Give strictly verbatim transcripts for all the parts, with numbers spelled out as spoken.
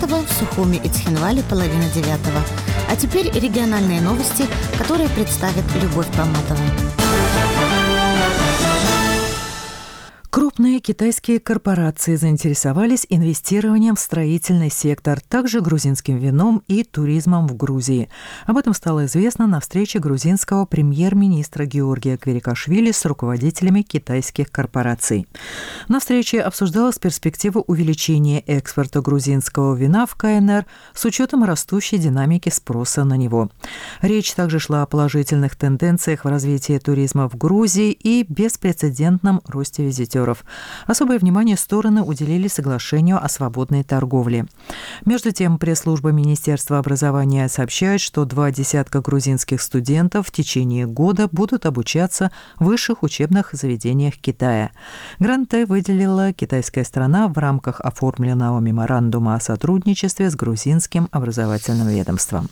В Сухуми и Цхинвале половина девятого. А теперь региональные новости, которые представит Любовь Проматова. Крупные китайские корпорации заинтересовались инвестированием в строительный сектор, также грузинским вином и туризмом в Грузии. Об этом стало известно на встрече грузинского премьер-министра Георгия Кверикашвили с руководителями китайских корпораций. На встрече обсуждалась перспектива увеличения экспорта грузинского вина в КНР с учетом растущей динамики спроса на него. Речь также шла о положительных тенденциях в развитии туризма в Грузии и беспрецедентном росте визитеров. Особое внимание стороны уделили соглашению о свободной торговле. Между тем, пресс-служба Министерства образования сообщает, что два десятка грузинских студентов в течение года будут обучаться в высших учебных заведениях Китая. Гранты выделила китайская сторона в рамках оформленного меморандума о сотрудничестве с грузинским образовательным ведомством.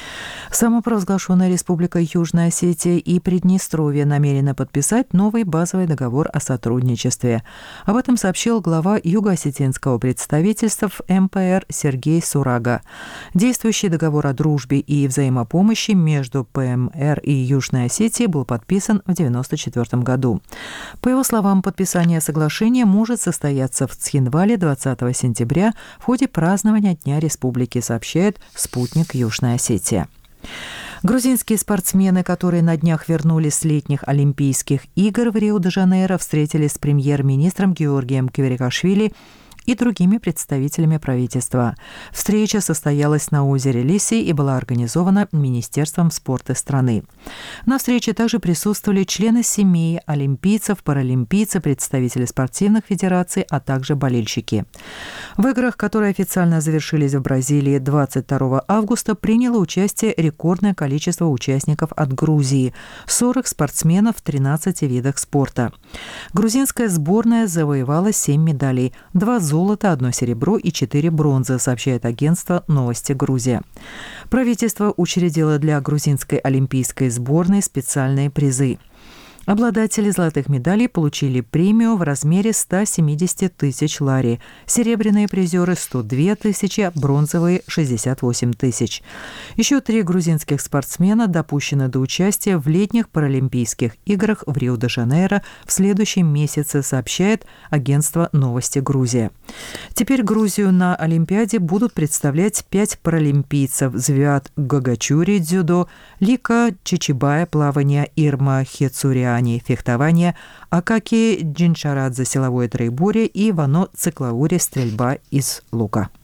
Самопровозглашенная Республика Южная Осетия и Приднестровье намерены подписать новый базовый договор о сотрудничестве. Об этом сообщил глава юго-осетинского представительства в эм пэ эр Сергей Сурага. Действующий договор о дружбе и взаимопомощи между пэ эм эр и Южной Осетией был подписан в девяносто четвёртом году. По его словам, подписание соглашения может состояться в Цхинвале двадцатого сентября в ходе празднования Дня Республики, сообщает спутник Южная Осетия. Грузинские спортсмены, которые на днях вернулись с летних Олимпийских игр в Рио-де-Жанейро, встретились с премьер-министром Георгием Кверикашвили и другими представителями правительства. Встреча состоялась на озере Лиси и была организована Министерством спорта страны. На встрече также присутствовали члены семей, олимпийцев, паралимпийцы, представители спортивных федераций, а также болельщики. В играх, которые официально завершились в Бразилии двадцать второго августа, приняло участие рекордное количество участников от Грузии – сорок спортсменов в тринадцати видах спорта. Грузинская сборная завоевала семь медалей – два золота, одно серебро и четыре бронзы, сообщает агентство «Новости Грузия». Правительство учредило для грузинской олимпийской сборной специальные призы. Обладатели золотых медалей получили премию в размере ста семидесяти тысяч лари, серебряные призеры – сто две тысячи, бронзовые – шестьдесят восемь тысяч. Еще три грузинских спортсмена допущены до участия в летних Паралимпийских играх в Рио-де-Жанейро в следующем месяце, сообщает агентство «Новости Грузия». Теперь Грузию на Олимпиаде будут представлять пять паралимпийцев: Звиат Гагачури – дзюдо, Лика Чичибая – плавание, Ирма Хецуриани – фехтование, Акаки Джиншарадзе – силовое троеборье и Вано Циклаури – стрельба из лука.